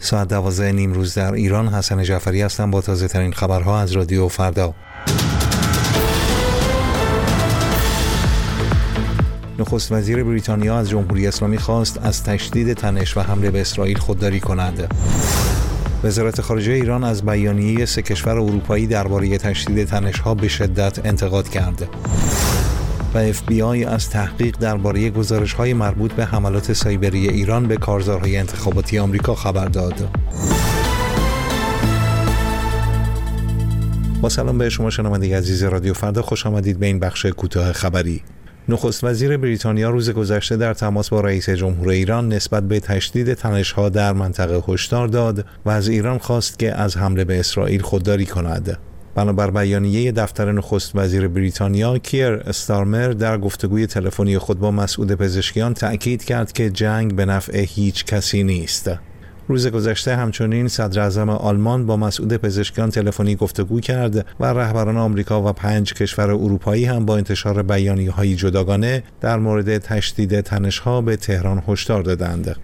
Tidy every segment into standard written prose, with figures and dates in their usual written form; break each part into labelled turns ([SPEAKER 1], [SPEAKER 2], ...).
[SPEAKER 1] ساعت 12 نیمروز در ایران. حسن جعفری هستم با تازه ترین خبرها از رادیو فردا. نخست وزیر بریتانیا از جمهوری اسلامی خواست از تشدید تنش و حمله به اسرائیل خودداری کند. وزارت خارجه ایران از بیانیه 3 کشور اروپایی درباره تشدید تنش‌ها به شدت انتقاد کرد. و FBI از تحقیق درباره گزارش‌های مربوط به حملات سایبری ایران به کارزارهای انتخاباتی آمریکا خبر داد. با سلام به شما شنونده عزیز رادیو فردا، خوش آمدید به این بخش کوتاه خبری. نخست وزیر بریتانیا روز گذشته در تماس با رئیس جمهور ایران نسبت به تشدید تنش‌ها در منطقه هشدار داد و از ایران خواست که از حمله به اسرائیل خودداری کند. بنابر بیانیه دفتر نخست وزیر بریتانیا، کیر استارمر در گفتگوی تلفنی خود با مسئول پزشکیان تأکید کرد که جنگ به نفع هیچ کسی نیست. روز گذشته همچنین صدر اعظم آلمان با مسئول پزشکیان تلفنی گفتگو کرد و رهبران آمریکا و 5 کشور اروپایی هم با انتشار بیانیه‌های جداگانه در مورد تشدید تنش‌ها به تهران هشدار دادند.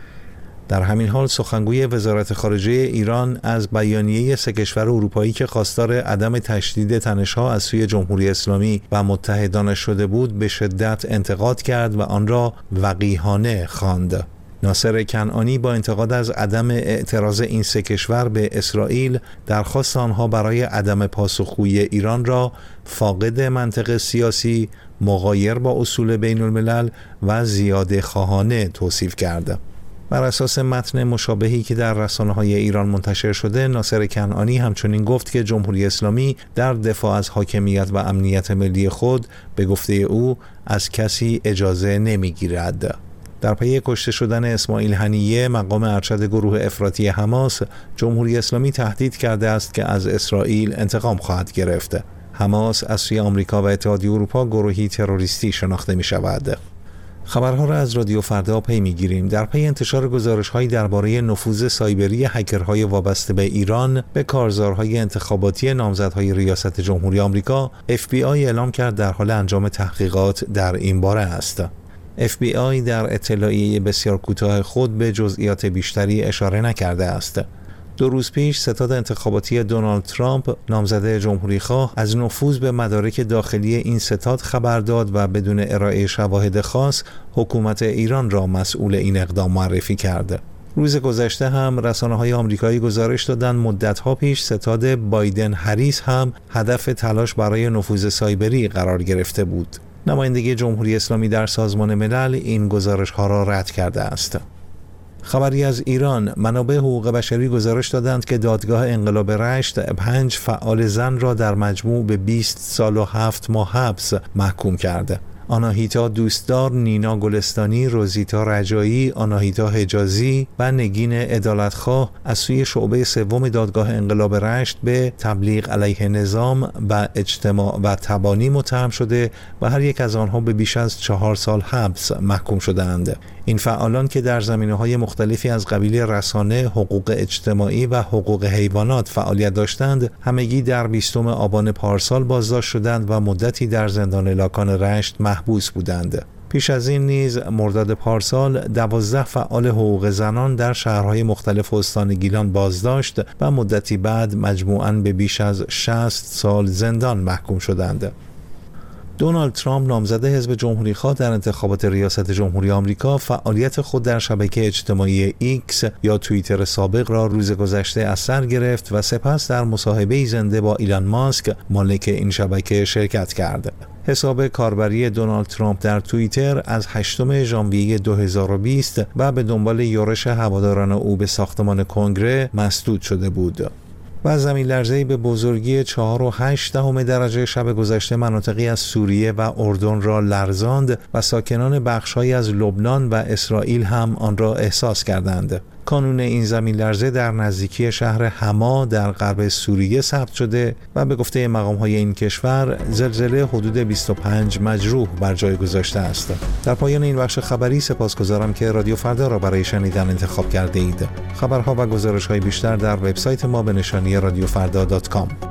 [SPEAKER 1] در همین حال سخنگوی وزارت خارجه ایران از بیانیه 3 کشور اروپایی که خواستار عدم تشدید تنش‌ها از سوی جمهوری اسلامی و متحدانش شده بود به شدت انتقاد کرد و آن را وقیحانه خواند. ناصر کنعانی با انتقاد از عدم اعتراض این 3 کشور به اسرائیل درخواست آنها برای عدم پاسخگویی ایران را فاقد منطق سیاسی، مغایر با اصول بین الملل و زیاده خواهانه توصیف کرد. بر اساس متن مشابهی که در رسانه‌های ایران منتشر شده، ناصر کنعانی همچنین گفت که جمهوری اسلامی در دفاع از حاکمیت و امنیت ملی خود به گفته او از کسی اجازه نمی‌گیرد. در پی کشته شدن اسماعیل هنیه مقام ارشد گروه افراطی حماس، جمهوری اسلامی تهدید کرده است که از اسرائیل انتقام خواهد گرفت. حماس از سوی آمریکا و اتحادیه اروپا گروهی تروریستی شناخته می شود. خبرها را از رادیو فردا پی میگیریم. در پی انتشار گزارش‌هایی درباره نفوذ سایبری هکرهای وابسته به ایران به کارزارهای انتخاباتی نامزدهای ریاست جمهوری آمریکا، FBI اعلام کرد در حال انجام تحقیقات در این باره است. FBI در اطلاعیه بسیار کوتاه خود به جزئیات بیشتری اشاره نکرده است. 2 روز پیش ستاد انتخاباتی دونالد ترامپ نامزد جمهوری‌خواه از نفوذ به مدارک داخلی این ستاد خبر داد و بدون ارائه شواهد خاص حکومت ایران را مسئول این اقدام معرفی کرد. روز گذشته هم رسانه‌های آمریکایی گزارش دادند مدت‌ها پیش ستاد بایدن هریس هم هدف تلاش برای نفوذ سایبری قرار گرفته بود. نمایندگی جمهوری اسلامی در سازمان ملل این گزارش‌ها را رد کرده است. خبری از ایران، منابع حقوق بشری گزارش دادند که دادگاه انقلاب رشت 5 فعال زن را در مجموع به 20 سال و 7 ماه حبس محکوم کرده. آناهیتا دوستدار، نینا گلستانی، روزیتا رجایی، آناهیتا حجازی و نگین عدالتخواه از سوی شعبه 3 دادگاه انقلاب رشت به تبلیغ علیه نظام و اجتماع و تبانی متهم شده و هر یک از آنها به بیش از 4 سال حبس محکوم شدند. این فعالان که در زمینه‌های مختلفی از قبیل رسانه، حقوق اجتماعی و حقوق حیوانات فعالیت داشتند، همگی در 20 آبان پارسال بازداشت شدند و مدتی در زندان لاکان رشت محبوس بودند. پیش از این نیز مرداد پارسال 12 فعال حقوق زنان در شهرهای مختلف استان گیلان بازداشت و مدتی بعد مجموعاً به بیش از 60 سال زندان محکوم شدند. دونالد ترامپ نامزد حزب جمهوری‌خواه در انتخابات ریاست جمهوری آمریکا فعالیت خود در شبکه اجتماعی ایکس یا توییتر سابق را روز گذشته از سر گرفت و سپس در مصاحبه‌ای زنده با ایلان ماسک مالک این شبکه شرکت کرد. حساب کاربری دونالد ترامپ در توییتر از 8 ژانویه 2020 و به دنبال یورش هواداران او به ساختمان کنگره مسدود شده بود. و زمین لرزه‌ای به بزرگی 4.8 درجه شب گذشته مناطقی از سوریه و اردن را لرزاند و ساکنان بخش‌هایی از لبنان و اسرائیل هم آن را احساس کردند. کانون این زمین لرزه در نزدیکی شهر حما در غرب سوریه ثبت شده و به گفته مقام‌های این کشور زلزله حدود 25 مجروح بر جای گذاشته است. در پایان این بخش خبری سپاسگزارم که رادیو فردا را برای شنیدن انتخاب کرده اید. خبرها و گزارش‌های بیشتر در وبسایت ما به نشانی radiofrda.com.